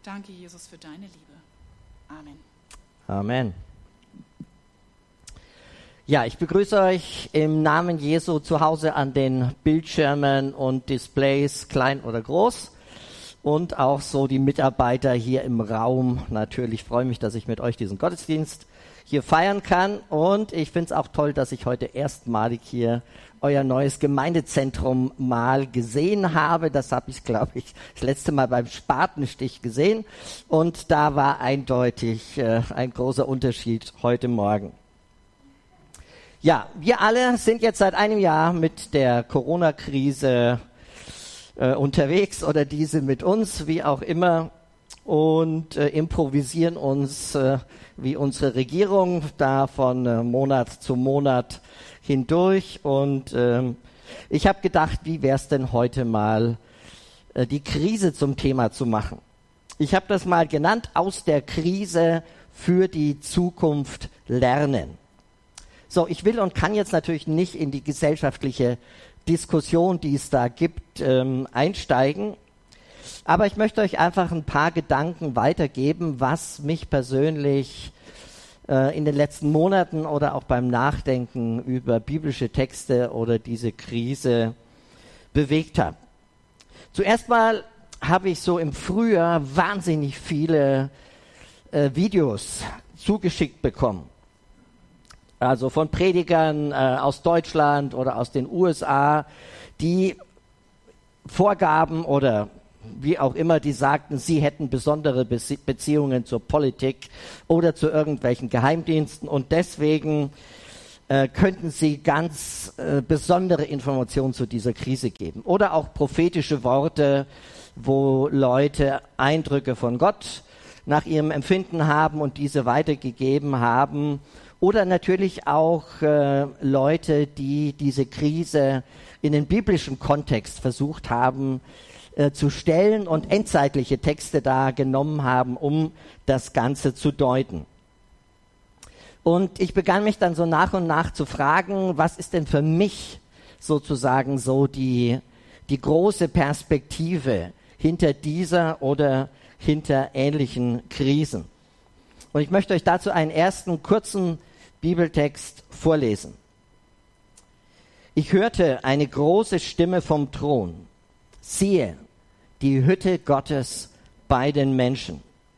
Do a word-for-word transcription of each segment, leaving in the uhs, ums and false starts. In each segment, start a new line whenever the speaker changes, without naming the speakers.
Danke, Jesus, für deine Liebe. Amen.
Amen. Ja, ich begrüße euch im Namen Jesu zu Hause an den Bildschirmen und Displays, klein oder groß. Und auch so die Mitarbeiter hier im Raum. Natürlich freue ich mich, dass ich mit euch diesen Gottesdienst hier feiern kann. Und ich finde es auch toll, dass ich heute erstmalig hier euer neues Gemeindezentrum mal gesehen habe. Das habe ich, glaube ich, das letzte Mal beim Spatenstich gesehen. Und da war eindeutig äh, ein großer Unterschied heute Morgen. Ja, wir alle sind jetzt seit einem Jahr mit der Corona-Krise äh, unterwegs oder diese mit uns, wie auch immer, und äh, improvisieren uns äh, wie unsere Regierung da von äh, Monat zu Monat hindurch. Und ähm, ich habe gedacht, wie wäre es denn heute mal, äh, die Krise zum Thema zu machen. Ich habe das mal genannt, aus der Krise für die Zukunft lernen. So, ich will und kann jetzt natürlich nicht in die gesellschaftliche Diskussion, die es da gibt, ähm, einsteigen. Aber ich möchte euch einfach ein paar Gedanken weitergeben, was mich persönlich äh, in den letzten Monaten oder auch beim Nachdenken über biblische Texte oder diese Krise bewegt hat. Zuerst mal habe ich so im Frühjahr wahnsinnig viele äh, Videos zugeschickt bekommen. Also von Predigern äh, aus Deutschland oder aus den U S A, die Vorgaben oder wie auch immer, die sagten, sie hätten besondere Bezie- Beziehungen zur Politik oder zu irgendwelchen Geheimdiensten und deswegen äh, könnten sie ganz äh, besondere Informationen zu dieser Krise geben. Oder auch prophetische Worte, wo Leute Eindrücke von Gott nach ihrem Empfinden haben und diese weitergegeben haben. Oder natürlich auch äh, Leute, die diese Krise in den biblischen Kontext versucht haben äh, zu stellen und endzeitliche Texte da genommen haben, um das Ganze zu deuten. Und ich begann mich dann so nach und nach zu fragen, was ist denn für mich sozusagen so die, die große Perspektive hinter dieser oder hinter ähnlichen Krisen. Und ich möchte euch dazu einen ersten kurzen Bibeltext vorlesen. Ich hörte eine große Stimme vom Thron. Siehe, die Hütte Gottes bei den Menschen.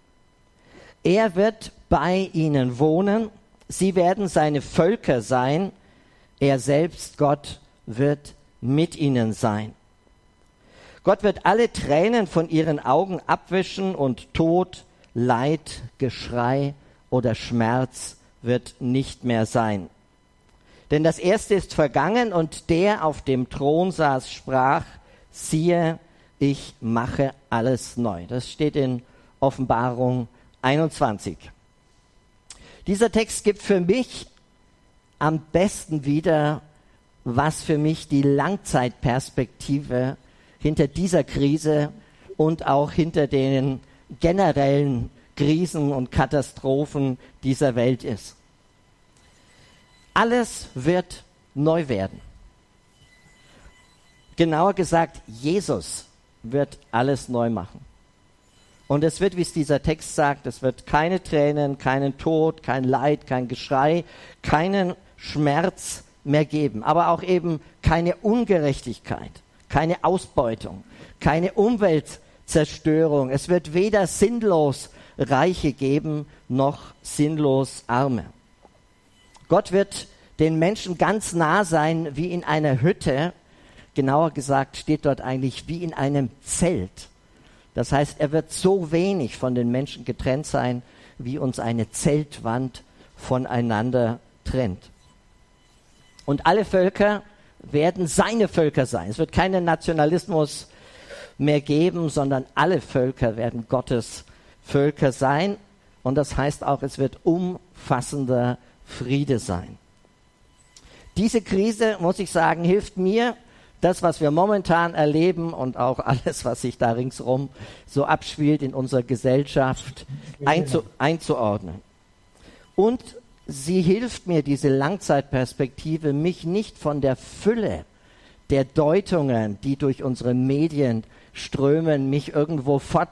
Er wird bei ihnen wohnen, sie werden seine Völker sein, er selbst, Gott, wird mit ihnen sein. Gott wird alle Tränen von ihren Augen abwischen und Tod, Leid, Geschrei oder Schmerz wird nicht mehr sein. Denn das Erste ist vergangen und der auf dem Thron saß, sprach, siehe, ich mache alles neu. Das steht in Offenbarung einundzwanzig. Dieser Text gibt für mich am besten wieder, was für mich die Langzeitperspektive hinter dieser Krise und auch hinter den generellen Krisen und Katastrophen dieser Welt ist. Alles wird neu werden. Genauer gesagt, Jesus wird alles neu machen. Und es wird, wie es dieser Text sagt, es wird keine Tränen, keinen Tod, kein Leid, kein Geschrei, keinen Schmerz mehr geben. Aber auch eben keine Ungerechtigkeit, keine Ausbeutung, keine Umweltzerstörung. Es wird weder sinnlos Reiche geben, noch sinnlos Arme. Gott wird den Menschen ganz nah sein, wie in einer Hütte. Genauer gesagt steht dort eigentlich wie in einem Zelt. Das heißt, er wird so wenig von den Menschen getrennt sein, wie uns eine Zeltwand voneinander trennt. Und alle Völker werden seine Völker sein. Es wird keinen Nationalismus mehr geben, sondern alle Völker werden Gottes Völker sein. Und das heißt auch, es wird umfassender Friede sein. Diese Krise, muss ich sagen, hilft mir, das, was wir momentan erleben und auch alles, was sich da ringsherum so abspielt in unserer Gesellschaft, einzu, einzuordnen. Und sie hilft mir, diese Langzeitperspektive, mich nicht von der Fülle der Deutungen, die durch unsere Medien strömen, mich irgendwo fort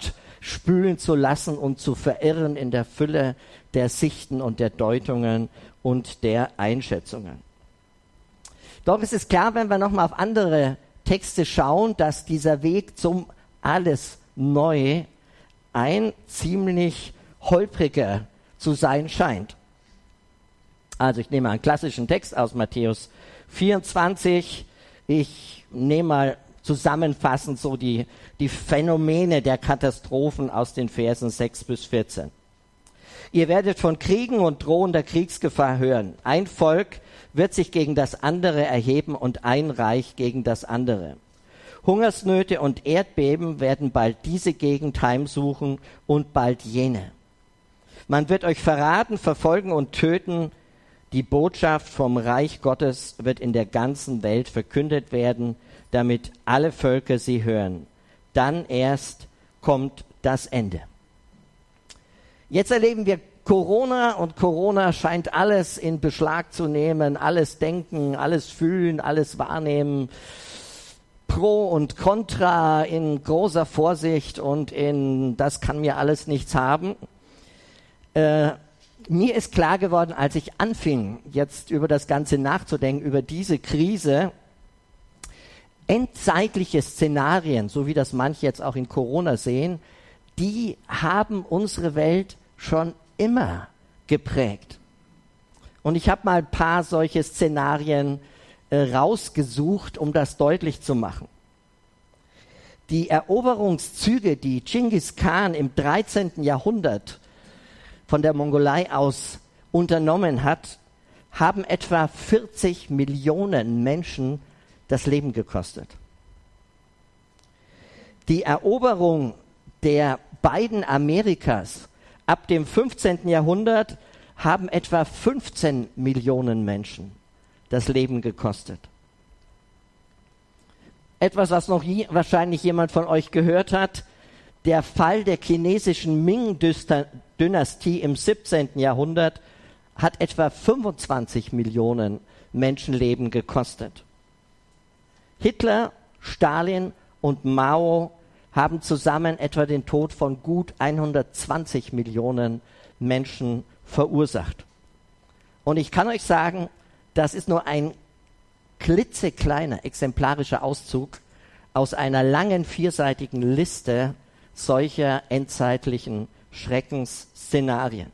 spülen zu lassen und zu verirren in der Fülle der Sichten und der Deutungen und der Einschätzungen. Doch es ist klar, wenn wir nochmal auf andere Texte schauen, dass dieser Weg zum Alles Neu ein ziemlich holpriger zu sein scheint. Also ich nehme einen klassischen Text aus Matthäus vierundzwanzig. Ich nehme mal zusammenfassend so die, die Phänomene der Katastrophen aus den Versen sechs bis vierzehn. Ihr werdet von Kriegen und drohender Kriegsgefahr hören. Ein Volk wird sich gegen das andere erheben und ein Reich gegen das andere. Hungersnöte und Erdbeben werden bald diese Gegend heimsuchen und bald jene. Man wird euch verraten, verfolgen und töten. Die Botschaft vom Reich Gottes wird in der ganzen Welt verkündet werden, damit alle Völker sie hören. Dann erst kommt das Ende. Jetzt erleben wir Corona und Corona scheint alles in Beschlag zu nehmen, alles denken, alles fühlen, alles wahrnehmen, Pro und Contra in großer Vorsicht und in das kann mir alles nichts haben. Äh, mir ist klar geworden, als ich anfing, jetzt über das Ganze nachzudenken, über diese Krise, endzeitliche Szenarien, so wie das manche jetzt auch in Corona sehen, die haben unsere Welt schon immer geprägt. Und ich habe mal ein paar solche Szenarien äh, rausgesucht, um das deutlich zu machen. Die Eroberungszüge, die Genghis Khan im dreizehnten Jahrhundert von der Mongolei aus unternommen hat, haben etwa vierzig Millionen Menschen das Leben gekostet. Die Eroberung der beiden Amerikas ab dem fünfzehnten Jahrhundert haben etwa fünfzehn Millionen Menschen das Leben gekostet. Etwas, was noch nie, wahrscheinlich jemand von euch gehört hat, der Fall der chinesischen Ming-Dynastie im siebzehnten Jahrhundert hat etwa fünfundzwanzig Millionen Menschenleben gekostet. Hitler, Stalin und Mao haben zusammen etwa den Tod von gut hundertzwanzig Millionen Menschen verursacht. Und ich kann euch sagen, das ist nur ein klitzekleiner exemplarischer Auszug aus einer langen vierseitigen Liste solcher endzeitlichen Schreckensszenarien.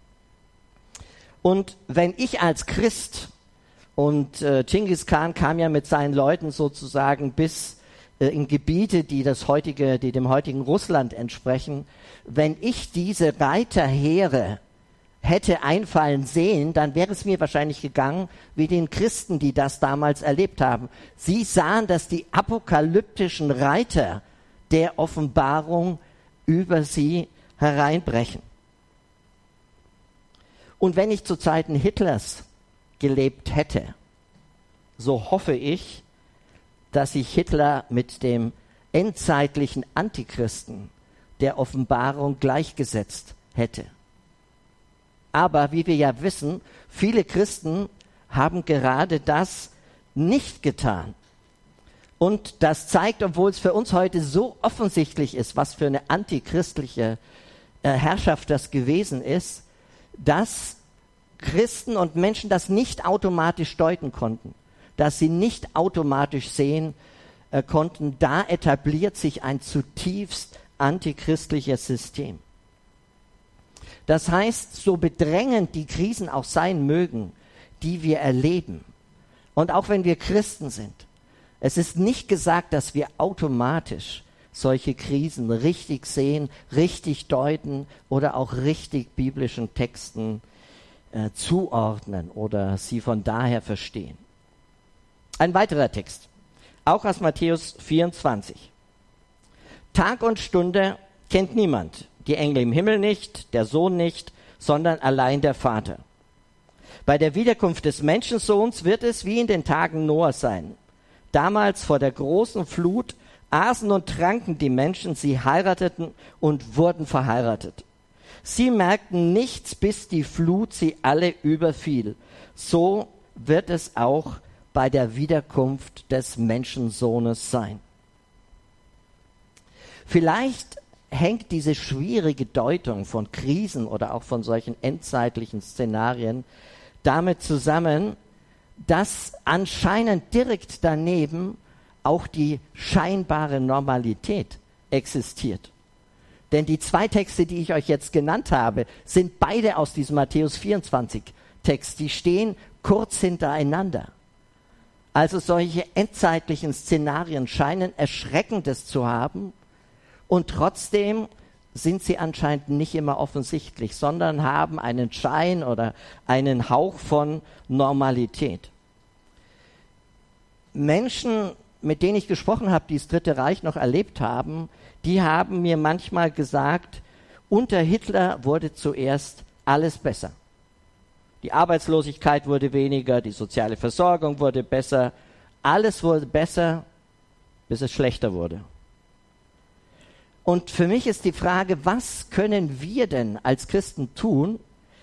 Und wenn ich als Christ, und äh, Genghis Khan kam ja mit seinen Leuten sozusagen bis äh, in Gebiete, die das heutige, die dem heutigen Russland entsprechen, wenn ich diese Reiterheere hätte einfallen sehen, dann wäre es mir wahrscheinlich gegangen wie den Christen, die das damals erlebt haben. Sie sahen, dass die apokalyptischen Reiter der Offenbarung über sie hereinbrechen. Und wenn ich zu Zeiten Hitlers gelebt hätte, so hoffe ich, dass ich Hitler mit dem endzeitlichen Antichristen der Offenbarung gleichgesetzt hätte. Aber wie wir ja wissen, viele Christen haben gerade das nicht getan. Und das zeigt, obwohl es für uns heute so offensichtlich ist, was für eine antichristliche äh, Herrschaft das gewesen ist, dass Christen und Menschen das nicht automatisch deuten konnten, dass sie nicht automatisch sehen äh, konnten, da etabliert sich ein zutiefst antichristliches System. Das heißt, so bedrängend die Krisen auch sein mögen, die wir erleben, und auch wenn wir Christen sind, es ist nicht gesagt, dass wir automatisch solche Krisen richtig sehen, richtig deuten oder auch richtig biblischen Texten äh, zuordnen oder sie von daher verstehen. Ein weiterer Text, auch aus Matthäus vierundzwanzig. Tag und Stunde kennt niemand, die Engel im Himmel nicht, der Sohn nicht, sondern allein der Vater. Bei der Wiederkunft des Menschensohns wird es wie in den Tagen Noahs sein. Damals vor der großen Flut aßen und tranken die Menschen, sie heirateten und wurden verheiratet. Sie merkten nichts, bis die Flut sie alle überfiel. So wird es auch bei der Wiederkunft des Menschensohnes sein. Vielleicht hängt diese schwierige Deutung von Krisen oder auch von solchen endzeitlichen Szenarien damit zusammen, dass anscheinend direkt daneben auch die scheinbare Normalität existiert. Denn die zwei Texte, die ich euch jetzt genannt habe, sind beide aus diesem Matthäus vierundzwanzig Text. Die stehen kurz hintereinander. Also solche endzeitlichen Szenarien scheinen Erschreckendes zu haben und trotzdem sind sie anscheinend nicht immer offensichtlich, sondern haben einen Schein oder einen Hauch von Normalität. Menschen, mit denen ich gesprochen habe, die das Dritte Reich noch erlebt haben, die haben mir manchmal gesagt, unter Hitler wurde zuerst alles besser. Die Arbeitslosigkeit wurde weniger, die soziale Versorgung wurde besser, alles wurde besser, bis es schlechter wurde. Und für mich ist die Frage, was können wir denn als Christen tun?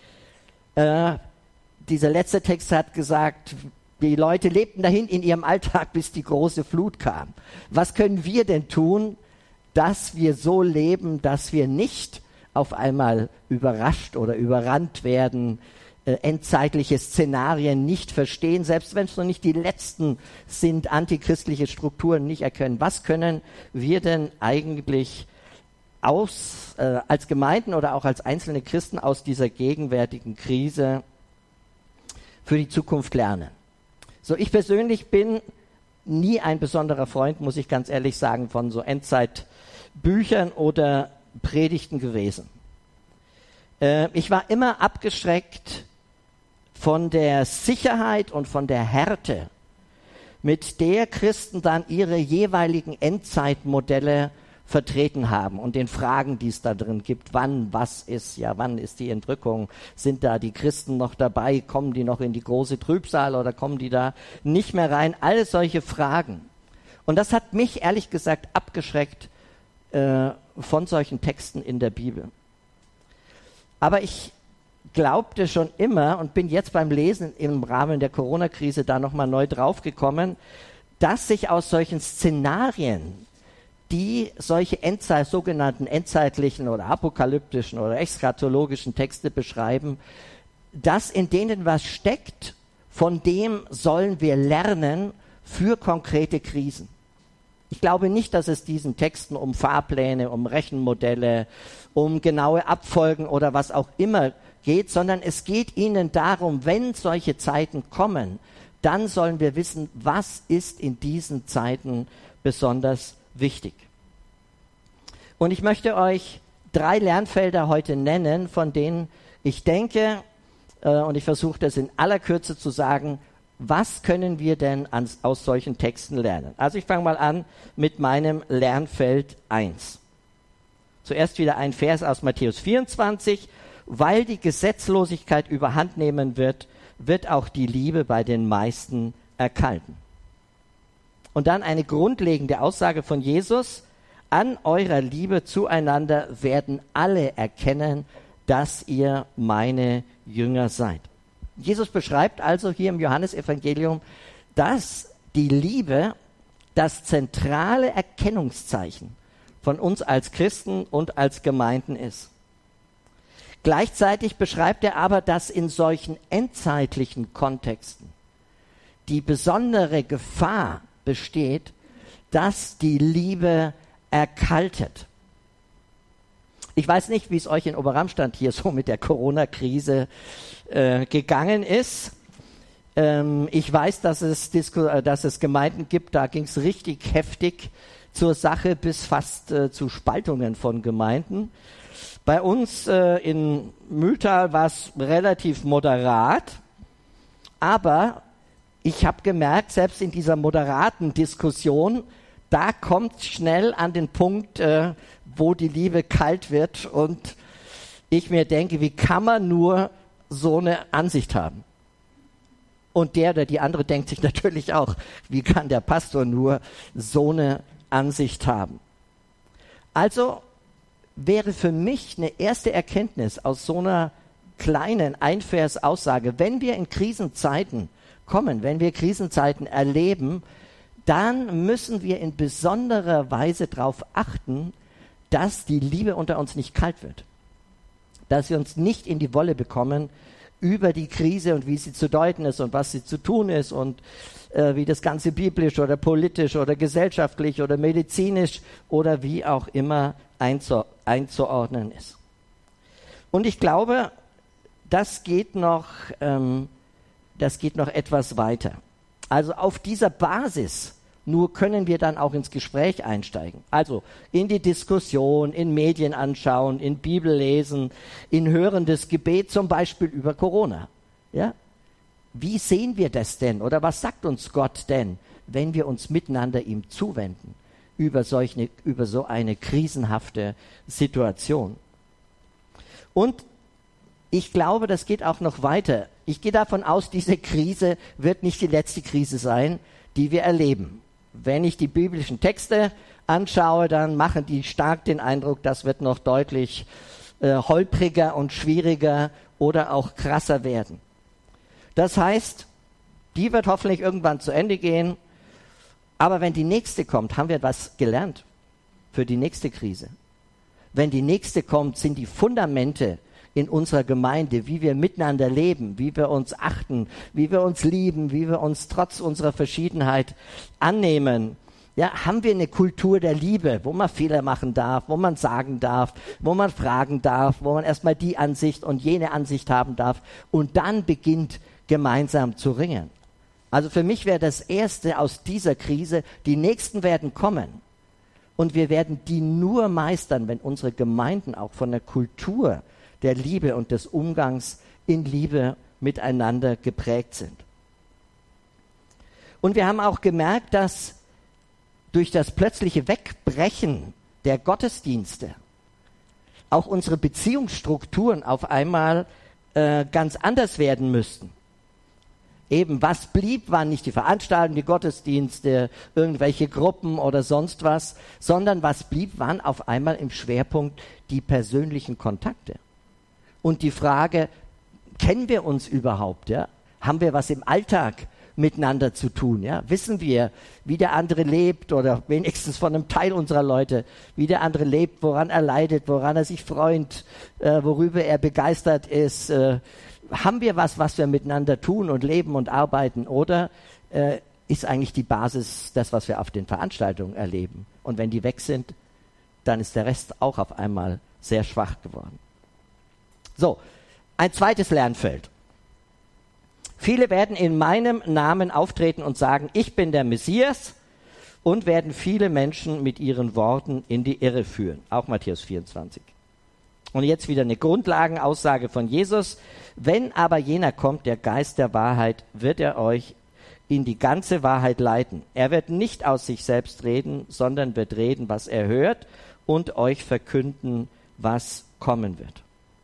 Äh, dieser letzte Text hat gesagt, die Leute lebten dahin in ihrem Alltag, bis die große Flut kam. Was können wir denn tun, dass wir so leben, dass wir nicht auf einmal überrascht oder überrannt werden, äh, endzeitliche Szenarien nicht verstehen, selbst wenn es noch nicht die letzten sind, antichristliche Strukturen nicht erkennen. Was können wir denn eigentlich aus, äh, als Gemeinden oder auch als einzelne Christen aus dieser gegenwärtigen Krise für die Zukunft lernen? So, ich persönlich bin nie ein besonderer Freund, muss ich ganz ehrlich sagen, von so Endzeitbüchern oder Predigten gewesen. Äh, ich war immer abgeschreckt von der Sicherheit und von der Härte, mit der Christen dann ihre jeweiligen Endzeitmodelle vertreten haben und den Fragen, die es da drin gibt. Wann, was ist, ja, wann ist die Entrückung? Sind da die Christen noch dabei? Kommen die noch in die große Trübsal oder kommen die da nicht mehr rein? All solche Fragen. Und das hat mich ehrlich gesagt abgeschreckt äh, von solchen Texten in der Bibel. Aber ich glaubte schon immer und bin jetzt beim Lesen im Rahmen der Corona-Krise da nochmal neu draufgekommen, dass sich aus solchen Szenarien, die solche Endzeit, sogenannten endzeitlichen oder apokalyptischen oder eschatologischen Texte beschreiben, dass in denen was steckt, von dem sollen wir lernen für konkrete Krisen. Ich glaube nicht, dass es diesen Texten um Fahrpläne, um Rechenmodelle, um genaue Abfolgen oder was auch immer geht, sondern es geht ihnen darum, wenn solche Zeiten kommen, dann sollen wir wissen, was ist in diesen Zeiten besonders wichtig. Und ich möchte euch drei Lernfelder heute nennen, von denen ich denke, äh, und ich versuche das in aller Kürze zu sagen, was können wir denn ans, aus solchen Texten lernen? Also ich fange mal an mit meinem Lernfeld eins. Zuerst wieder ein Vers aus Matthäus vierundzwanzig. Weil die Gesetzlosigkeit überhand nehmen wird, wird auch die Liebe bei den meisten erkalten. Und dann eine grundlegende Aussage von Jesus: An eurer Liebe zueinander werden alle erkennen, dass ihr meine Jünger seid. Jesus beschreibt also hier im Johannesevangelium, dass die Liebe das zentrale Erkennungszeichen von uns als Christen und als Gemeinden ist. Gleichzeitig beschreibt er aber, dass in solchen endzeitlichen Kontexten die besondere Gefahr besteht, dass die Liebe erkaltet. Ich weiß nicht, wie es euch in Oberramstadt hier so mit der Corona-Krise äh, gegangen ist. Ähm, ich weiß, dass es, Disku- äh, dass es Gemeinden gibt, da ging es richtig heftig zur Sache, bis fast äh, zu Spaltungen von Gemeinden. Bei uns äh, in Mühltal war es relativ moderat, aber ich habe gemerkt, selbst in dieser moderaten Diskussion, da kommt schnell an den Punkt, äh, wo die Liebe kalt wird und ich mir denke, wie kann man nur so eine Ansicht haben? Und der oder die andere denkt sich natürlich auch, wie kann der Pastor nur so eine Ansicht haben? Also wäre für mich eine erste Erkenntnis aus so einer kleinen Einvers-Aussage, wenn wir in Krisenzeiten kommen, wenn wir Krisenzeiten erleben, dann müssen wir in besonderer Weise darauf achten, dass die Liebe unter uns nicht kalt wird. Dass wir uns nicht in die Wolle bekommen über die Krise und wie sie zu deuten ist und was sie zu tun ist und äh, wie das Ganze biblisch oder politisch oder gesellschaftlich oder medizinisch oder wie auch immer einzu- einzuordnen ist. Und ich glaube, das geht noch, ähm, das geht noch etwas weiter. Also auf dieser Basis nur können wir dann auch ins Gespräch einsteigen. Also in die Diskussion, in Medien anschauen, in Bibel lesen, in hörendes Gebet, zum Beispiel über Corona. Ja? Wie sehen wir das denn? Oder was sagt uns Gott denn, wenn wir uns miteinander ihm zuwenden über, solche, über so eine krisenhafte Situation? Und ich glaube, das geht auch noch weiter. Ich gehe davon aus, diese Krise wird nicht die letzte Krise sein, die wir erleben. Wenn ich die biblischen Texte anschaue, dann machen die stark den Eindruck, das wird noch deutlich äh, holpriger und schwieriger oder auch krasser werden. Das heißt, die wird hoffentlich irgendwann zu Ende gehen. Aber wenn die nächste kommt, haben wir etwas gelernt für die nächste Krise. Wenn die nächste kommt, sind die Fundamente in unserer Gemeinde, wie wir miteinander leben, wie wir uns achten, wie wir uns lieben, wie wir uns trotz unserer Verschiedenheit annehmen. Ja, haben wir eine Kultur der Liebe, wo man Fehler machen darf, wo man sagen darf, wo man fragen darf, wo man erstmal die Ansicht und jene Ansicht haben darf und dann beginnt gemeinsam zu ringen. Also für mich wäre das Erste aus dieser Krise, die nächsten werden kommen und wir werden die nur meistern, wenn unsere Gemeinden auch von der Kultur der Liebe und des Umgangs in Liebe miteinander geprägt sind. Und wir haben auch gemerkt, dass durch das plötzliche Wegbrechen der Gottesdienste auch unsere Beziehungsstrukturen auf einmal äh, ganz anders werden müssten. Eben, was blieb, waren nicht die Veranstaltungen, die Gottesdienste, irgendwelche Gruppen oder sonst was, sondern was blieb, waren auf einmal im Schwerpunkt die persönlichen Kontakte. Und die Frage, kennen wir uns überhaupt? Ja? Haben wir was im Alltag miteinander zu tun? Ja? Wissen wir, wie der andere lebt oder wenigstens von einem Teil unserer Leute, wie der andere lebt, woran er leidet, woran er sich freut, äh, worüber er begeistert ist? Äh, haben wir was, was wir miteinander tun und leben und arbeiten? Oder äh, ist eigentlich die Basis das, was wir auf den Veranstaltungen erleben? Und wenn die weg sind, dann ist der Rest auch auf einmal sehr schwach geworden. So, ein zweites Lernfeld. Viele werden in meinem Namen auftreten und sagen, ich bin der Messias und werden viele Menschen mit ihren Worten in die Irre führen. Auch Matthäus vierundzwanzig. Und jetzt wieder eine Grundlagenaussage von Jesus. Wenn aber jener kommt, der Geist der Wahrheit, wird er euch in die ganze Wahrheit leiten. Er wird nicht aus sich selbst reden, sondern wird reden, was er hört und euch verkünden, was kommen wird.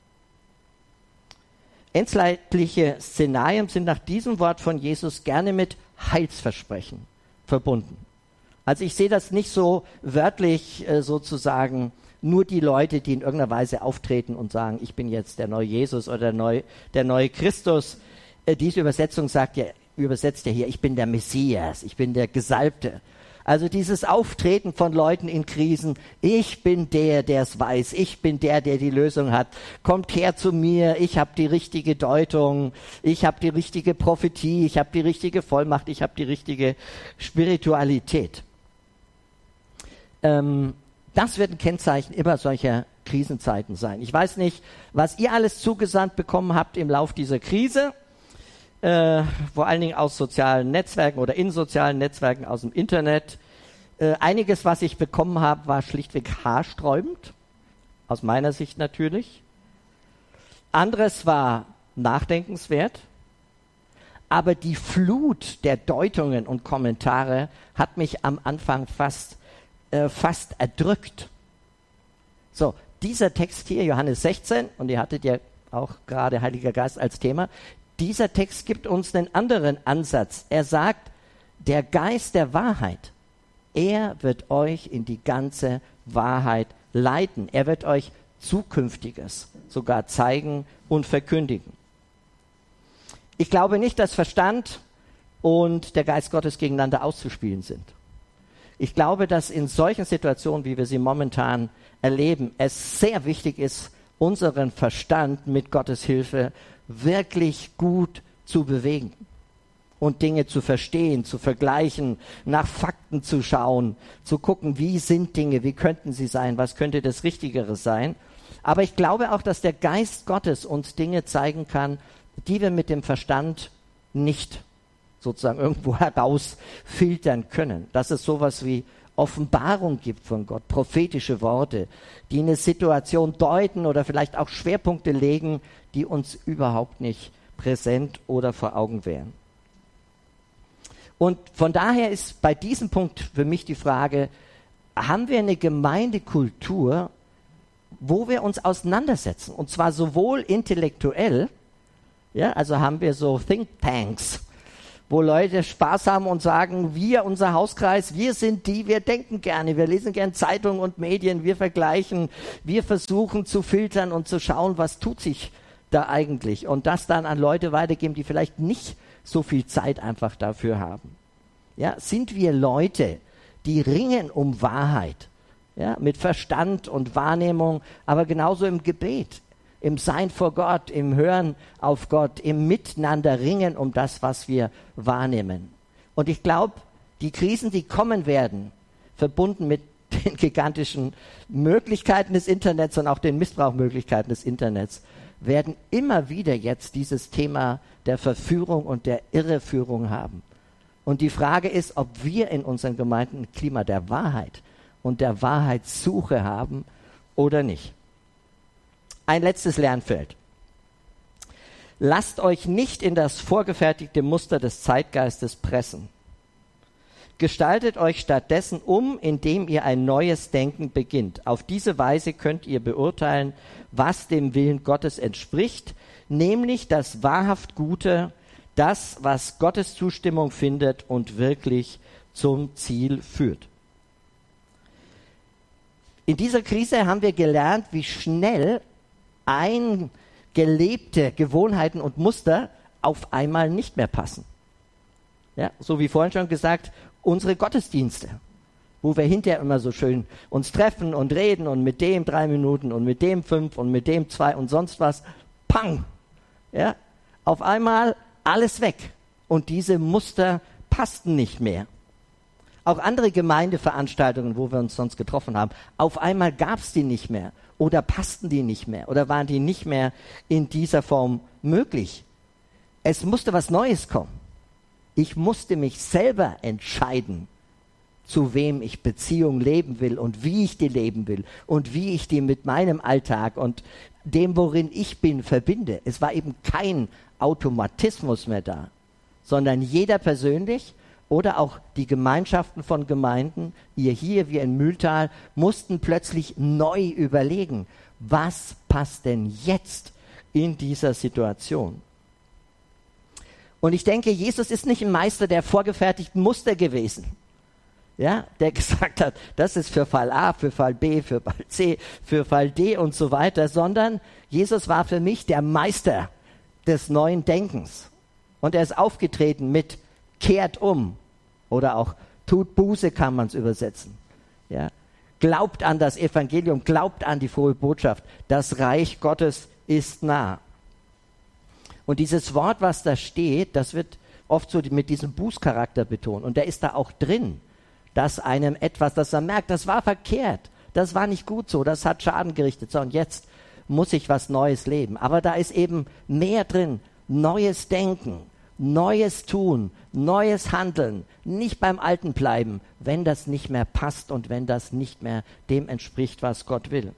Endzeitliche Szenarien sind nach diesem Wort von Jesus gerne mit Heilsversprechen verbunden. Also ich sehe das nicht so wörtlich äh, sozusagen, nur die Leute, die in irgendeiner Weise auftreten und sagen, ich bin jetzt der neue Jesus oder der neue, der neue Christus. Äh, diese Übersetzung sagt ja, übersetzt ja hier, ich bin der Messias, ich bin der Gesalbte. Also dieses Auftreten von Leuten in Krisen, ich bin der, der es weiß, ich bin der, der die Lösung hat. Kommt her zu mir, ich habe die richtige Deutung, ich habe die richtige Prophetie, ich habe die richtige Vollmacht, ich habe die richtige Spiritualität. Ähm, das wird ein Kennzeichen immer solcher Krisenzeiten sein. Ich weiß nicht, was ihr alles zugesandt bekommen habt im Lauf dieser Krise. Äh, vor allen Dingen aus sozialen Netzwerken oder in sozialen Netzwerken aus dem Internet. Äh, einiges, was ich bekommen habe, war schlichtweg haarsträubend, aus meiner Sicht natürlich. Anderes war nachdenkenswert, aber die Flut der Deutungen und Kommentare hat mich am Anfang fast, äh, fast erdrückt. So, dieser Text hier, Johannes sechzehn, und ihr hattet ja auch gerade Heiliger Geist als Thema, dieser Text gibt uns einen anderen Ansatz. Er sagt, der Geist der Wahrheit, er wird euch in die ganze Wahrheit leiten. Er wird euch Zukünftiges sogar zeigen und verkündigen. Ich glaube nicht, dass Verstand und der Geist Gottes gegeneinander auszuspielen sind. Ich glaube, dass in solchen Situationen, wie wir sie momentan erleben, es sehr wichtig ist, unseren Verstand mit Gottes Hilfe wirklich gut zu bewegen und Dinge zu verstehen, zu vergleichen, nach Fakten zu schauen, zu gucken, wie sind Dinge, wie könnten sie sein, was könnte das Richtigere sein. Aber ich glaube auch, dass der Geist Gottes uns Dinge zeigen kann, die wir mit dem Verstand nicht sozusagen irgendwo herausfiltern können. Dass es sowas wie Offenbarung gibt von Gott, prophetische Worte, die eine Situation deuten oder vielleicht auch Schwerpunkte legen, die uns überhaupt nicht präsent oder vor Augen wären. Und von daher ist bei diesem Punkt für mich die Frage, haben wir eine Gemeindekultur, wo wir uns auseinandersetzen? Und zwar sowohl intellektuell, ja, also haben wir so Thinktanks, wo Leute Spaß haben und sagen, wir, unser Hauskreis, wir sind die, wir denken gerne, wir lesen gern Zeitungen und Medien, wir vergleichen, wir versuchen zu filtern und zu schauen, was tut sich da eigentlich und das dann an Leute weitergeben, die vielleicht nicht so viel Zeit einfach dafür haben. Ja, sind wir Leute, die ringen um Wahrheit, ja, mit Verstand und Wahrnehmung, aber genauso im Gebet, im Sein vor Gott, im Hören auf Gott, im Miteinander ringen um das, was wir wahrnehmen. Und ich glaube, die Krisen, die kommen werden, verbunden mit den gigantischen Möglichkeiten des Internets und auch den Missbrauchmöglichkeiten des Internets, werden immer wieder jetzt dieses Thema der Verführung und der Irreführung haben. Und die Frage ist, ob wir in unseren Gemeinden ein Klima der Wahrheit und der Wahrheitssuche haben oder nicht. Ein letztes Lernfeld. Lasst euch nicht in das vorgefertigte Muster des Zeitgeistes pressen. Gestaltet euch stattdessen um, indem ihr ein neues Denken beginnt. Auf diese Weise könnt ihr beurteilen, was dem Willen Gottes entspricht, nämlich das wahrhaft Gute, das, was Gottes Zustimmung findet und wirklich zum Ziel führt. In dieser Krise haben wir gelernt, wie schnell eingelebte Gewohnheiten und Muster auf einmal nicht mehr passen. Ja, so wie vorhin schon gesagt, unsere Gottesdienste, wo wir hinterher immer so schön uns treffen und reden und mit dem drei Minuten und mit dem fünf und mit dem zwei und sonst was, pang, ja, auf einmal alles weg und diese Muster passten nicht mehr. Auch andere Gemeindeveranstaltungen, wo wir uns sonst getroffen haben, auf einmal gab es die nicht mehr oder passten die nicht mehr oder waren die nicht mehr in dieser Form möglich. Es musste was Neues kommen. Ich musste mich selber entscheiden, zu wem ich Beziehung leben will und wie ich die leben will und wie ich die mit meinem Alltag und dem, worin ich bin, verbinde. Es war eben kein Automatismus mehr da, sondern jeder persönlich oder auch die Gemeinschaften von Gemeinden, ihr hier, wir in Mühltal, mussten plötzlich neu überlegen, was passt denn jetzt in dieser Situation? Und ich denke, Jesus ist nicht ein Meister der vorgefertigten Muster gewesen, ja, der gesagt hat, das ist für Fall A, für Fall B, für Fall C, für Fall D und so weiter, sondern Jesus war für mich der Meister des neuen Denkens. Und er ist aufgetreten mit kehrt um oder auch tut Buße, kann man es übersetzen. Ja, glaubt an das Evangelium, glaubt an die frohe Botschaft. Das Reich Gottes ist nah. Und dieses Wort, was da steht, das wird oft so mit diesem Bußcharakter betont. Und der ist da auch drin, dass einem etwas, dass man merkt, das war verkehrt, das war nicht gut so, das hat Schaden gerichtet. So, und jetzt muss ich was Neues leben. Aber da ist eben mehr drin, neues Denken, neues Tun, neues Handeln, nicht beim Alten bleiben, wenn das nicht mehr passt und wenn das nicht mehr dem entspricht, was Gott will.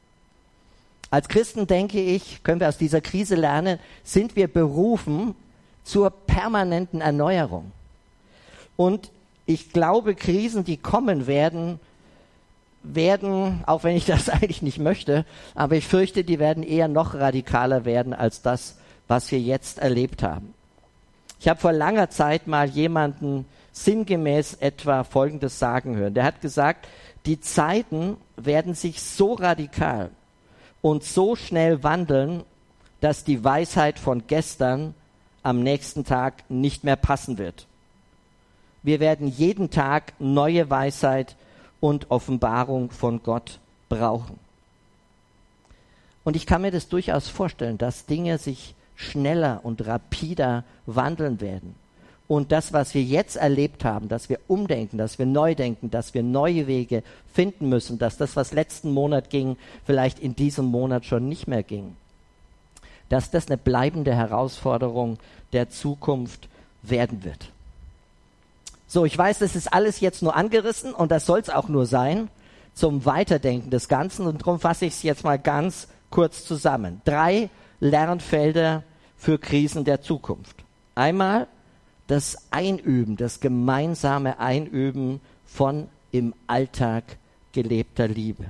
Als Christen, denke ich, können wir aus dieser Krise lernen, sind wir berufen zur permanenten Erneuerung. Und ich glaube, Krisen, die kommen werden, werden, auch wenn ich das eigentlich nicht möchte, aber ich fürchte, die werden eher noch radikaler werden als das, was wir jetzt erlebt haben. Ich habe vor langer Zeit mal jemanden sinngemäß etwa Folgendes sagen hören. Der hat gesagt, die Zeiten werden sich so radikal und so schnell wandeln, dass die Weisheit von gestern am nächsten Tag nicht mehr passen wird. Wir werden jeden Tag neue Weisheit und Offenbarung von Gott brauchen. Und ich kann mir das durchaus vorstellen, dass Dinge sich schneller und rapider wandeln werden. Und das, was wir jetzt erlebt haben, dass wir umdenken, dass wir neu denken, dass wir neue Wege finden müssen, dass das, was letzten Monat ging, vielleicht in diesem Monat schon nicht mehr ging. Dass das eine bleibende Herausforderung der Zukunft werden wird. So, ich weiß, das ist alles jetzt nur angerissen und das soll es auch nur sein zum Weiterdenken des Ganzen. Und darum fasse ich es jetzt mal ganz kurz zusammen. Drei Lernfelder für Krisen der Zukunft. Einmal das Einüben, das gemeinsame Einüben von im Alltag gelebter Liebe.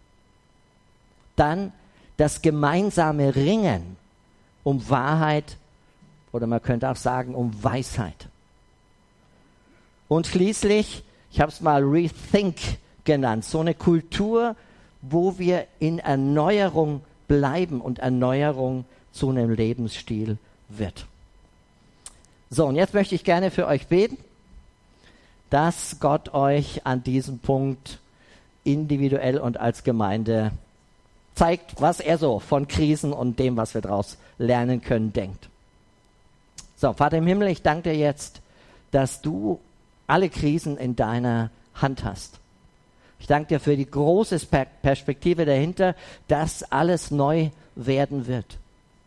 Dann das gemeinsame Ringen um Wahrheit oder man könnte auch sagen um Weisheit. Und schließlich, ich habe es mal Rethink genannt, so eine Kultur, wo wir in Erneuerung bleiben und Erneuerung zu einem Lebensstil wird. So, und jetzt möchte ich gerne für euch beten, dass Gott euch an diesem Punkt individuell und als Gemeinde zeigt, was er so von Krisen und dem, was wir daraus lernen können, denkt. So, Vater im Himmel, ich danke dir jetzt, dass du alle Krisen in deiner Hand hast. Ich danke dir für die große Perspektive dahinter, dass alles neu werden wird.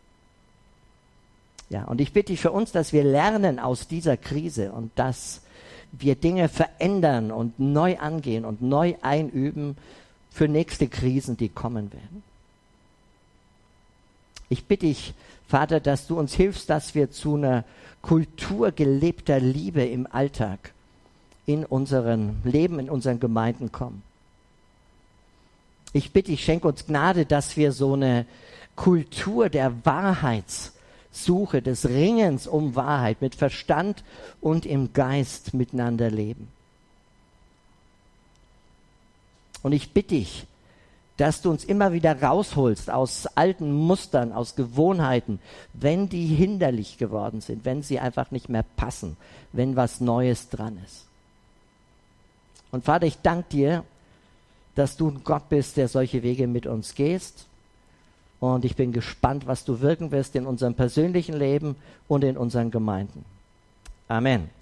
Ja, und ich bitte dich für uns, dass wir lernen aus dieser Krise und dass wir Dinge verändern und neu angehen und neu einüben für nächste Krisen, die kommen werden. Ich bitte dich, Vater, dass du uns hilfst, dass wir zu einer Kultur gelebter Liebe im Alltag in unserem Leben, in unseren Gemeinden kommen. Ich bitte dich, schenke uns Gnade, dass wir so eine Kultur der Wahrheitssuche, des Ringens um Wahrheit mit Verstand und im Geist miteinander leben. Und ich bitte dich, dass du uns immer wieder rausholst aus alten Mustern, aus Gewohnheiten, wenn die hinderlich geworden sind, wenn sie einfach nicht mehr passen, wenn was Neues dran ist. Und Vater, ich danke dir, dass du ein Gott bist, der solche Wege mit uns gehst. Und ich bin gespannt, was du wirken wirst in unserem persönlichen Leben und in unseren Gemeinden. Amen.